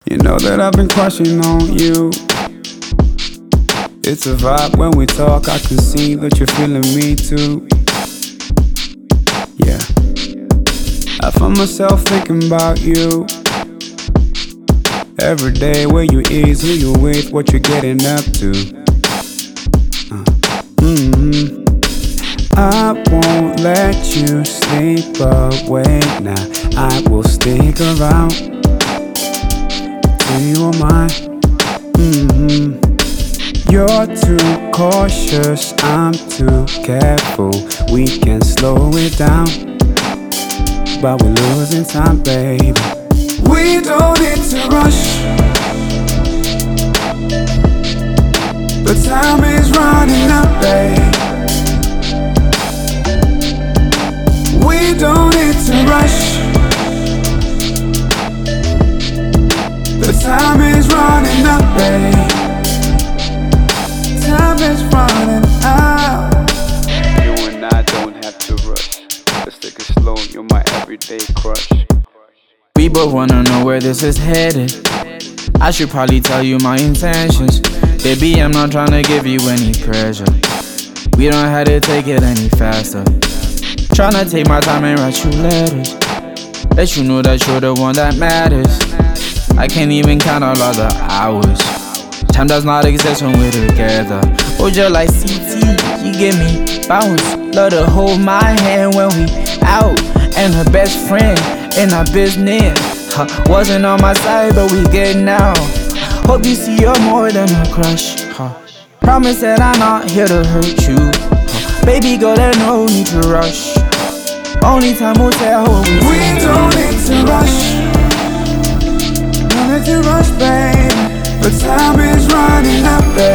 You know that I've been crushing on you. It's a vibe when we talk, I can see that you're feeling me too. Yeah, I find myself thinking about you every day. Where you is, who you with, what you're getting up to. I won't let you sleep away now. I will stick around till you are mine. You're too cautious, I'm too careful. We can slow it down, but we're losing time, baby. We don't need to rush. The time is running out, babe. We don't need to rush. The time is running out, babe. Time is running out. You and I don't have to rush. Let's take it slow, you're my everyday crush. We both wanna know where this is headed. I should probably tell you my intentions. Baby, I'm not trying to give you any pressure. We don't have to take it any faster. Tryna take my time and write you letters. Let you know that you're the one that matters. I can't even count all of the hours. Time does not exist when we're together. Hold you like CT, you give me bounce. Love to hold my hand when we out. And her best friend in our business wasn't on my side, but we good now. Hope you see you're more than a crush. Promise that I'm not here to hurt you. Baby girl, there's no need to rush. Only time will tell who we don't need to rush. Don't need to rush, baby. The time is running out, baby.